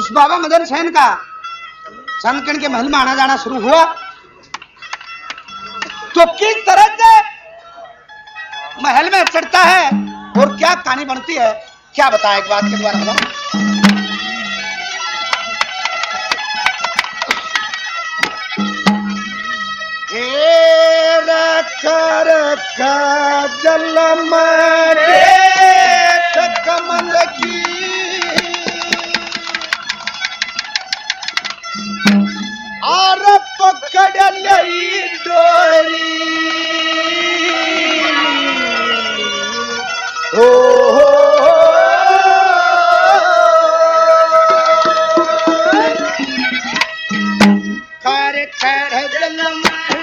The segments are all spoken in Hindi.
उस बाबा मदन सेन का चंदकण के महल में आना जाना शुरू हुआ तो किस तरह से महल में चढ़ता है और क्या कहानी बनती है, क्या बताया एक बात के द्वारा बताओ। रखा जल कमल की और पकड़ लई डोरी हो खर खर जल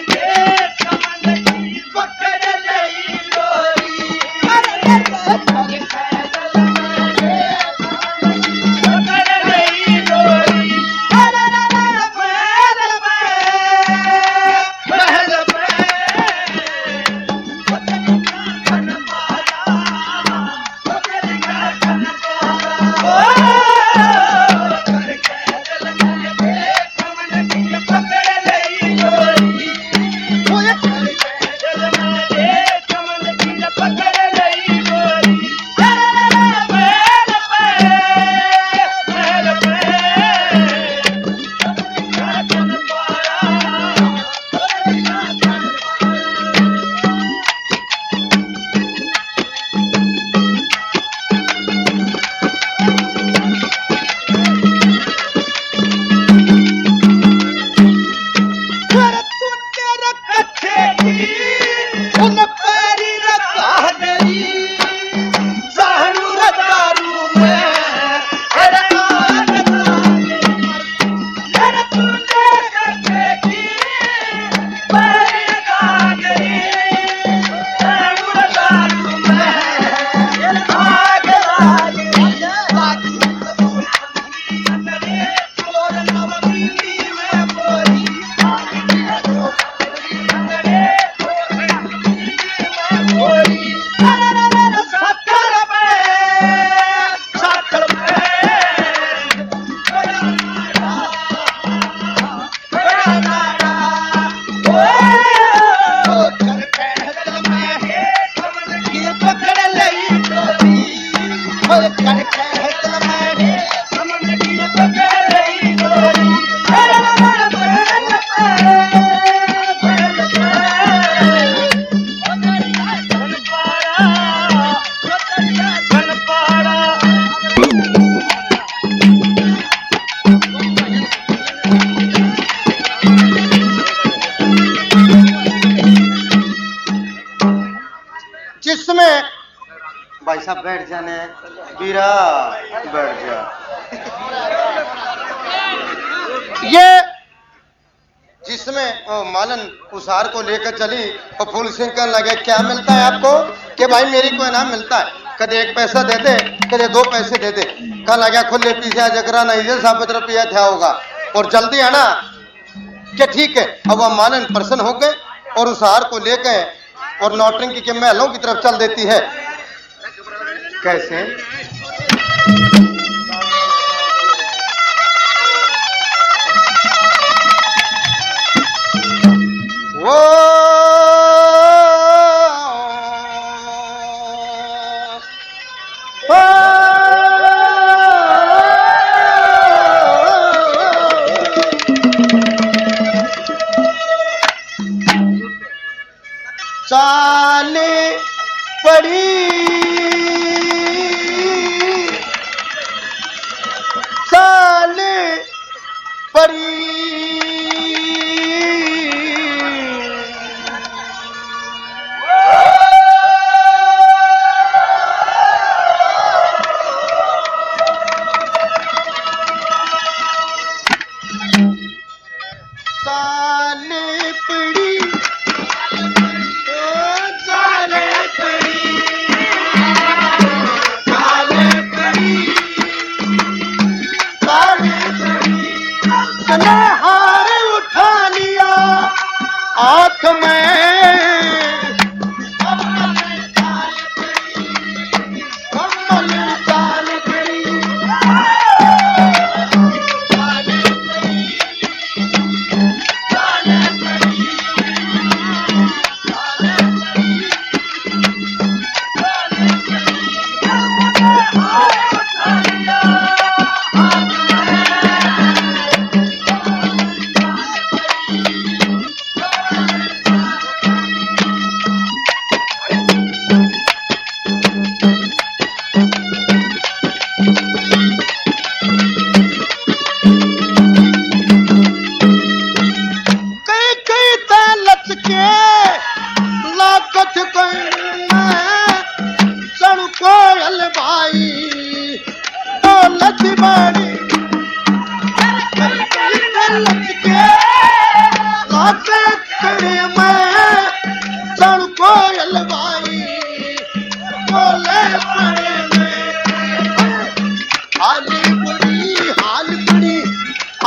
भाई साहब बैठ जाने बीरा बैठ जा। ये जिसमें मालन उस हार को लेकर चली और फूल सिंह कहने लगे क्या मिलता है आपको कि भाई मेरी को इनाम मिलता है, कदे 1 पैसा दे दे कदे 2 पैसे दे दे। कहने लगा खुले पीछे जगरा नहीं दे साबित रुपया था होगा और जल्दी आना कि ठीक है। अब वह मालन प्रसन्न हो गए और उस हार को लेकर और नौटंकी के महलों की तरफ चल देती है। कैसे वो चाले पड़ी चाले पड़ी आँख में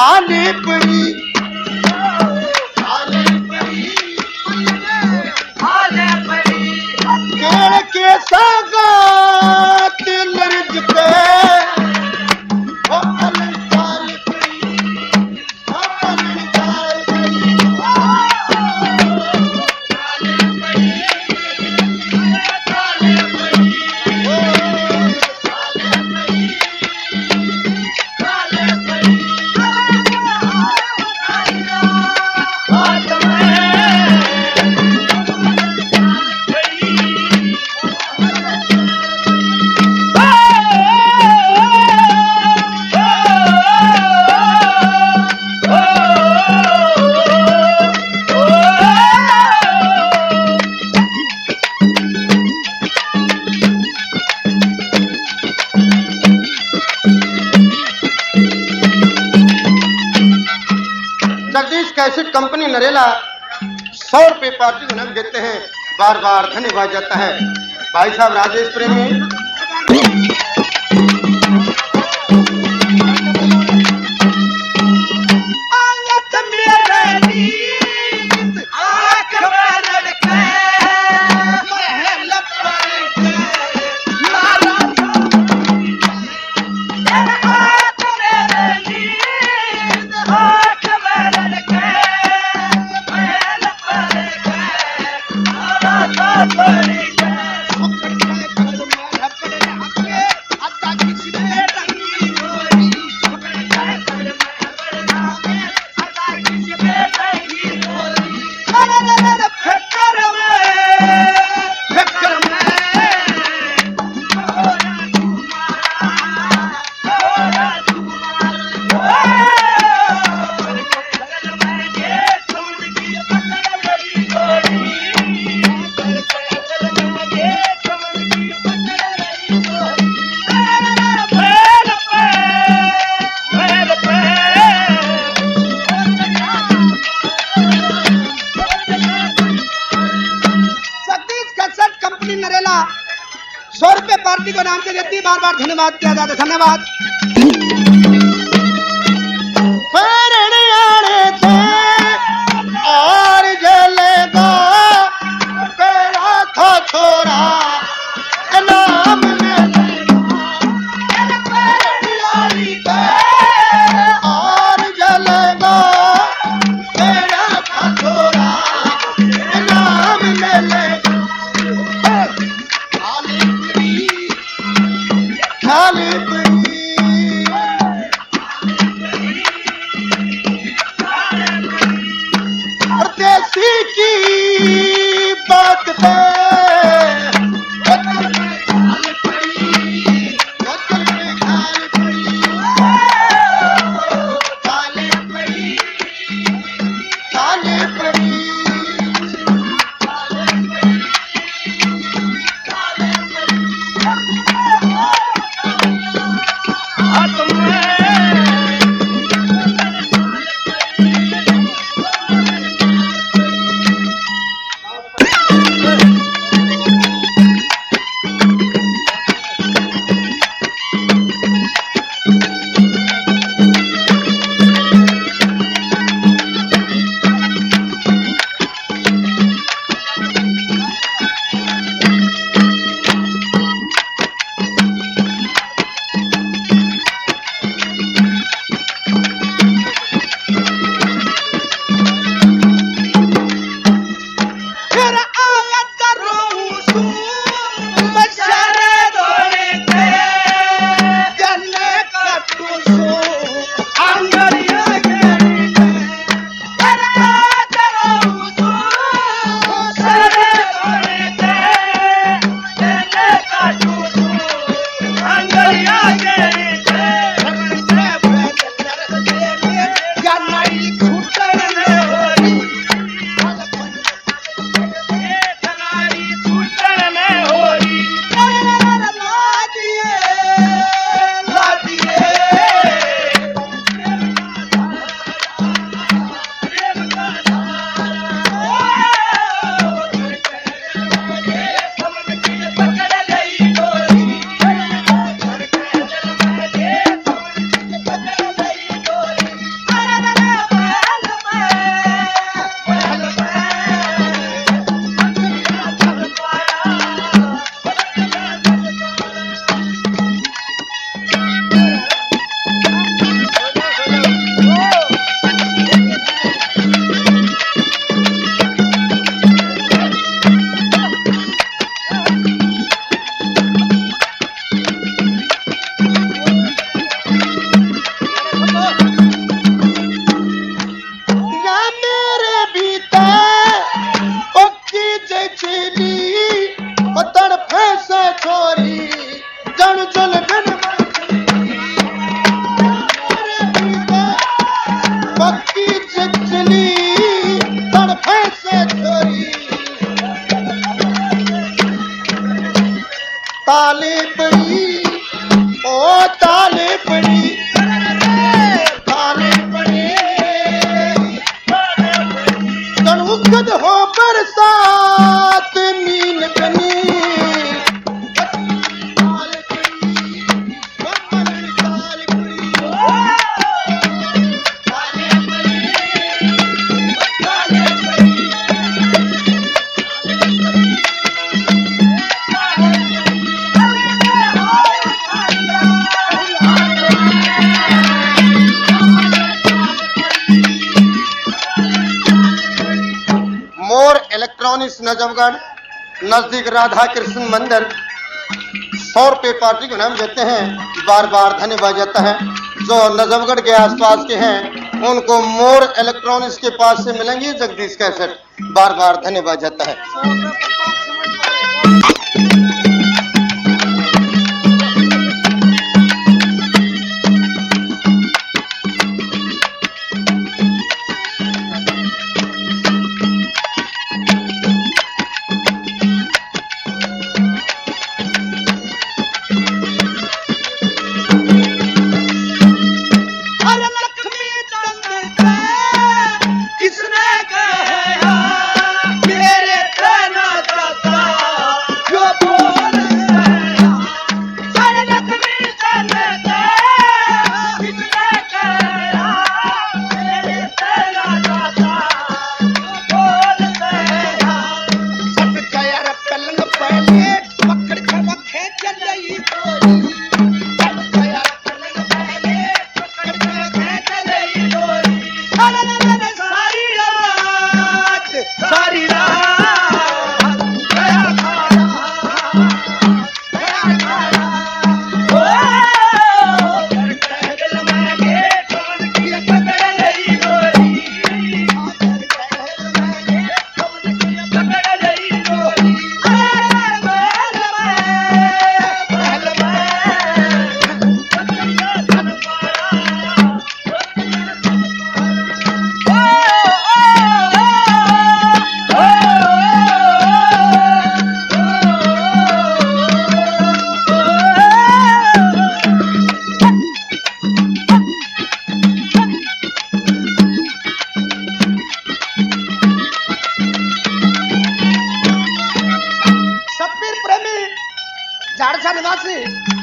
खाली पड़ी केड़ के सागात लर्ज पे ओ अलंकार पड़ी ओ अलंकार पड़ी जगदीश कैसेट कंपनी नरेला 100 रुपए पार्टी को नग देते हैं। बार बार धन्यवाद जाता है भाई साहब राजेश प्रेमी। नरेला 100 रुपए पार्टी को नाम से देती, बार बार धन्यवाद किया जाता। धन्यवाद। और जलेगा तेरा था छोरा नाम और जलेगा तेरा था छोरा नाम में खाली देसी की बात पे इलेक्ट्रॉनिक्स नजफगढ़ नजदीक राधा कृष्ण मंदिर 100 रुपये पार्टी को नाम देते हैं। बार बार धन्यवाद जाता है। जो नजफगढ़ के आसपास के हैं उनको मोर इलेक्ट्रॉनिक्स के पास से मिलेंगे जगदीश कैसेट। बार बार धन्यवाद जाता है। झारसा निवासी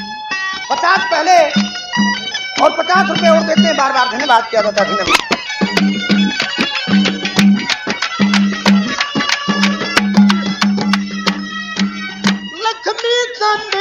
50 पहले और 50 रुपए और देते हैं। बार बार धन्यवाद किया जाता है। धन्यवाद। लक्ष्मी चंद